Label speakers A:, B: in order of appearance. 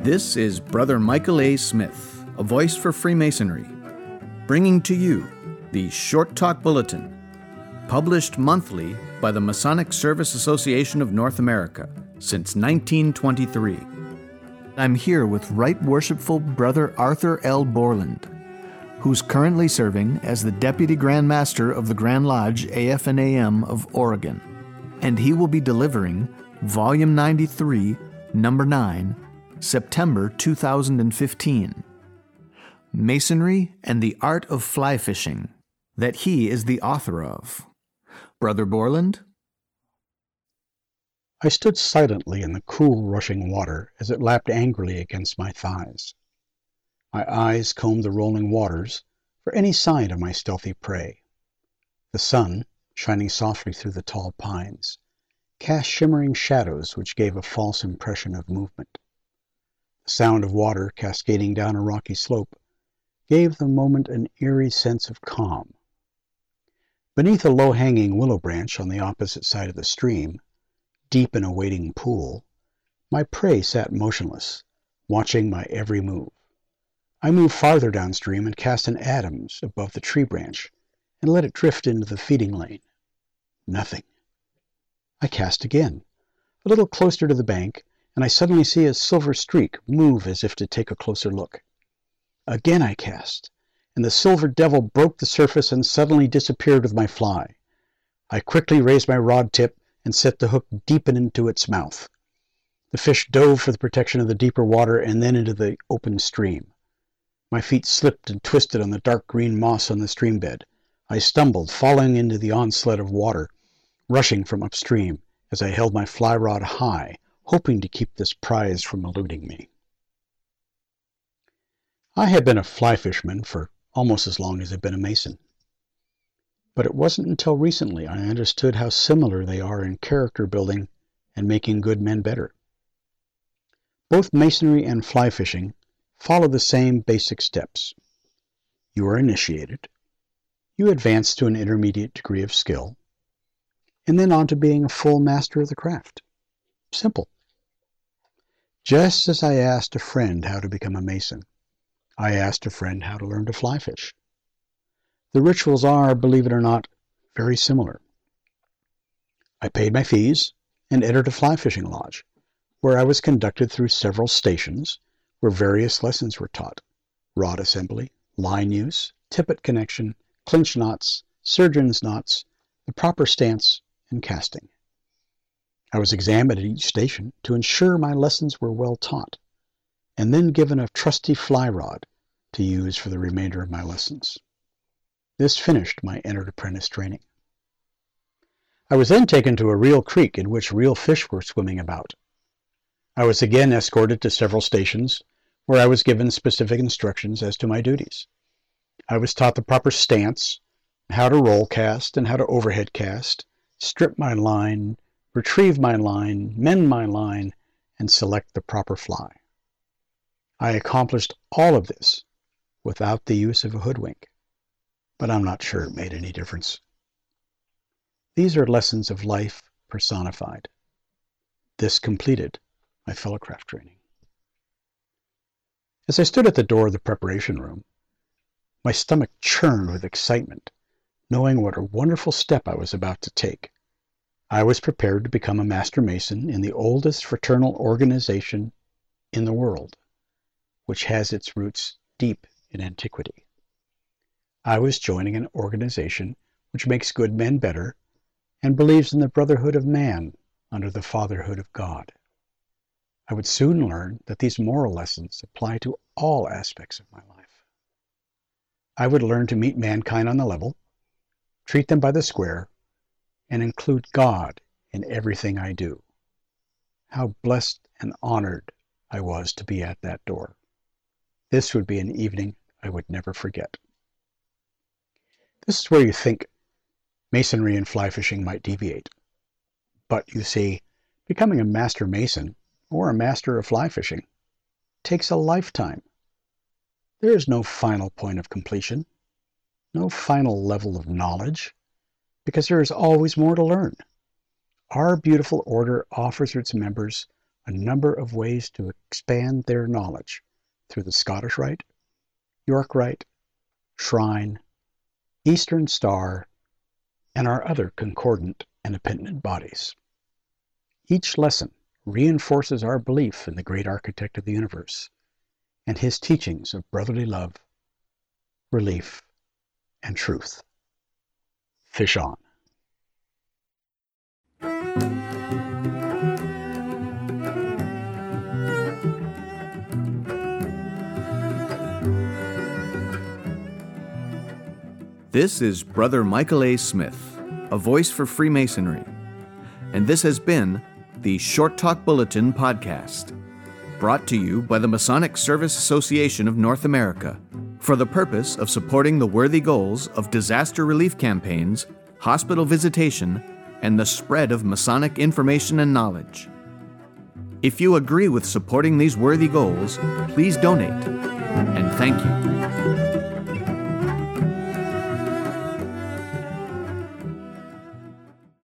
A: This is Brother Michael A. Smith, a voice for Freemasonry, bringing to you the Short Talk Bulletin, published monthly by the Masonic Service Association of North America since 1923. I'm here with Right Worshipful Brother Arthur L. Borland, who's currently serving as the Deputy Grand Master of the Grand Lodge AF&AM of Oregon, and he will be delivering Volume 93, Number 9, September 2015, Masonry and the Art of Fly Fishing, that he is the author of. Brother Borland?
B: I stood silently in the cool, rushing water as it lapped angrily against my thighs. My eyes combed the rolling waters for any sign of my stealthy prey. The sun, shining softly through the tall pines, cast shimmering shadows which gave a false impression of movement. The sound of water cascading down a rocky slope gave the moment an eerie sense of calm. Beneath a low-hanging willow branch on the opposite side of the stream, deep in a waiting pool, my prey sat motionless, watching my every move. I moved farther downstream and cast an Adams above the tree branch and let it drift into the feeding lane. Nothing. I cast again, a little closer to the bank, and I suddenly see a silver streak move as if to take a closer look. Again I cast, and the silver devil broke the surface and suddenly disappeared with my fly. I quickly raised my rod tip and set the hook deep into its mouth. The fish dove for the protection of the deeper water and then into the open stream. My feet slipped and twisted on the dark green moss on the stream bed. I stumbled, falling into the onslaught of water, rushing from upstream as I held my fly rod high, hoping to keep this prize from eluding me. I had been a fly fisherman for almost as long as I'd been a Mason. But it wasn't until recently I understood how similar they are in character building and making good men better. Both Masonry and fly fishing follow the same basic steps. You are initiated, you advance to an intermediate degree of skill, and then on to being a full master of the craft. Simple. Just as I asked a friend how to become a Mason, I asked a friend how to learn to fly fish. The rituals are, believe it or not, very similar. I paid my fees and entered a fly fishing lodge, where I was conducted through several stations where various lessons were taught: rod assembly, line use, tippet connection, clinch knots, surgeon's knots, the proper stance, and casting. I was examined at each station to ensure my lessons were well taught, and then given a trusty fly rod to use for the remainder of my lessons. This finished my entered apprentice training. I was then taken to a real creek in which real fish were swimming about. I was again escorted to several stations where I was given specific instructions as to my duties. I was taught the proper stance, how to roll cast and how to overhead cast, strip my line, retrieve my line, mend my line, and select the proper fly. I accomplished all of this without the use of a hoodwink, but I'm not sure it made any difference. These are lessons of life personified. This completed my fellowcraft training. As I stood at the door of the preparation room, my stomach churned with excitement, knowing what a wonderful step I was about to take. I was prepared to become a Master Mason in the oldest fraternal organization in the world, which has its roots deep in antiquity. I was joining an organization which makes good men better and believes in the brotherhood of man under the fatherhood of God. I would soon learn that these moral lessons apply to all aspects of my life. I would learn to meet mankind on the level, treat them by the square, and include God in everything I do. How blessed and honored I was to be at that door. This would be an evening I would never forget. This is where you think Masonry and fly fishing might deviate. But you see, becoming a Master Mason or a Master of Fly Fishing takes a lifetime. There is no final point of completion, no final level of knowledge, because there is always more to learn. Our beautiful order offers its members a number of ways to expand their knowledge through the Scottish Rite, York Rite, Shrine, Eastern Star, and our other concordant and appendant bodies. Each lesson reinforces our belief in the great architect of the universe and his teachings of brotherly love, relief, and truth. Fish on.
A: This is Brother Michael A. Smith, a voice for Freemasonry, and this has been the Short Talk Bulletin podcast, brought to you by the Masonic Service Association of North America for the purpose of supporting the worthy goals of disaster relief campaigns, hospital visitation, and the spread of Masonic information and knowledge. If you agree with supporting these worthy goals, please donate, and thank you.